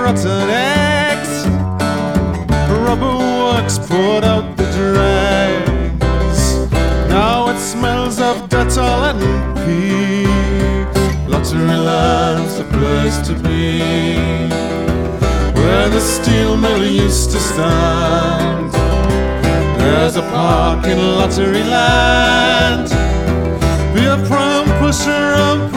rotten eggs. Rubber works put out the dregs. Now it smells of Dettol and pee. Lottery Land's the place to be, where the steel mill used to stand. There's a park in Lottery Land. Be a prom pusher and